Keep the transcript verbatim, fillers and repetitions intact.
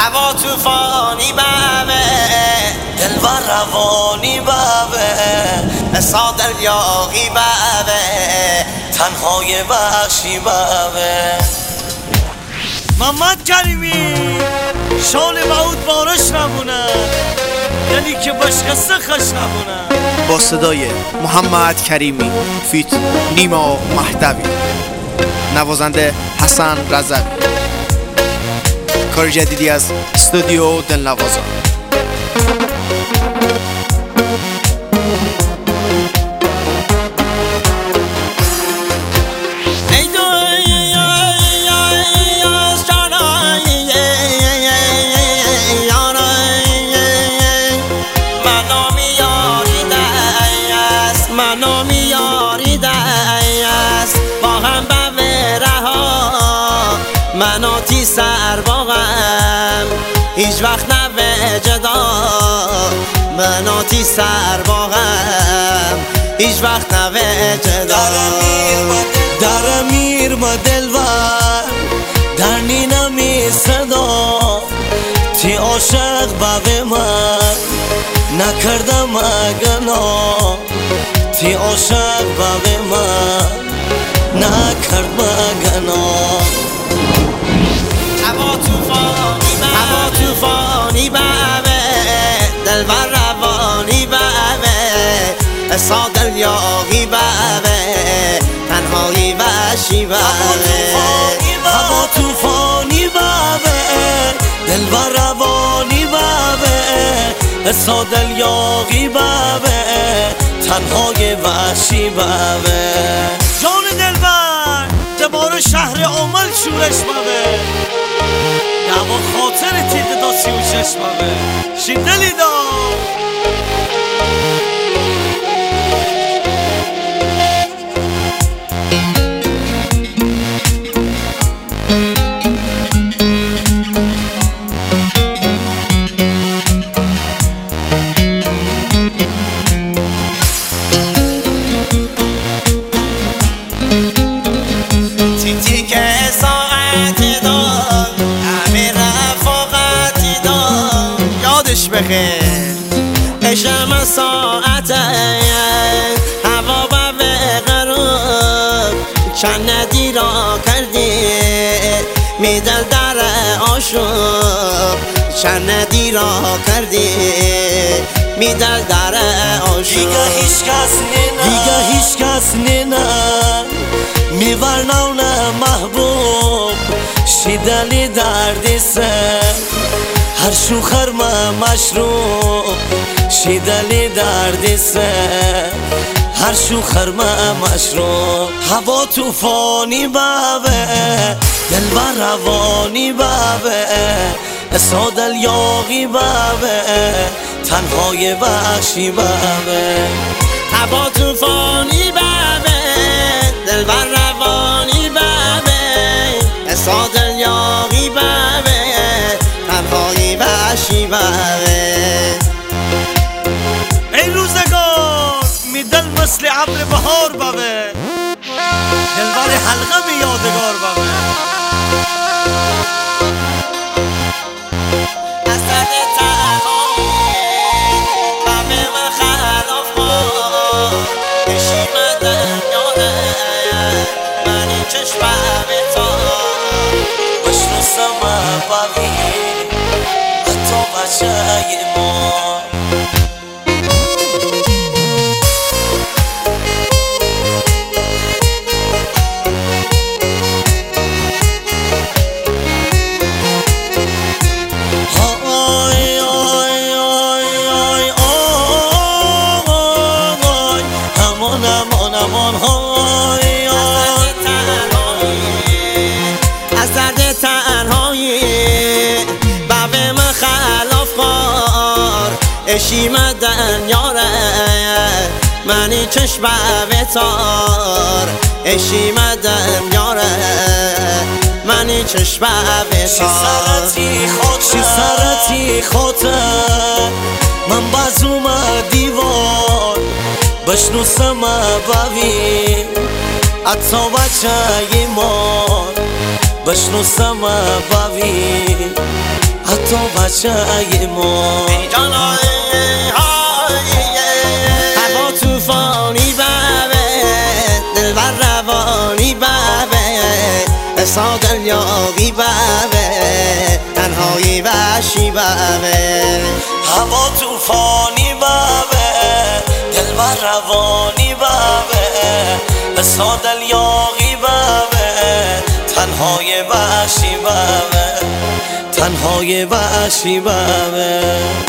هوا توفانی بابه دل و روانی بابه ساد الیاقی بابه تنهای بخشی بابه محمد کریمی شال بعود بارش نمونه دلی که بشکسته خش نمونه. با صدای محمد کریمی فیت نیما مهدوی، نوازنده حسن رضوی، کار جدیدی از استودیو دلنوازان. مناتی سر باغم هیچ وقت نوه جدا، مناتی سر باغم هیچ وقت نوه جدا. در میر ما دلور در نینمی صدا تی عاشق بابه من نکردم گنا، تی عاشق بابه من نکرد گنا. هوا توفانی بابه هوا توفانی بابه دل و روانی بابه ساد الیاقی بابه تنهایی وحشی بابه. هوا توفانی بابه دل و روانی بابه ساد الیاقی بابه تنهای وحشی بابه. جان دلبر دبار شهر عمل شورش بابه دعوا خاطر تیده دا سی و شش بابه شیدلی دا. عشق ساعته هوا به غروب چند ندی را کردی میدل در آشوب چند ندی را کردی میدل در آشوب. دیگه هیچ کس نه دیگه هیچ کس نه میورناو نه محبوب شیدلی دردی سر هر شوخر ما مشروب شیدلی دردی سر هر شوخر ما مشروب. هوا توفانی بابه دل و روانی بابه ساد الیاقی بابه تنهای بخشی بابه. هوا توفانی بابه دل و روانی بابه ساد الیاقی بابه تنهایی وحشی بابه. ای روزگار میدل مثل ابر بهار بابه دلبر حلقه می یادگار بابه. از درد تنهایی بابه من خلاف ما کشیمدن یاره من این چشمم تا بشناسم بابی حتی بچه ما. از درد تنهایی بابه من خلاف خار اشیمدن یاره منی چشم بتار اشیمدن یاره منی چشم بتار. چی سرتی خوته من بازوم دیوار بشنوسم بابی حتی بچه ما بشنوسم بابی حتی بچه ای ما هوا توفانی بابه دل بر روانی بابه سا دلیاقی بابه تنهایی وحشی بابه هوا توفانی بابه دل بر روانی بابه سا دلیاقی بابه تنهای وحشی بابه تنهای وحشی بابه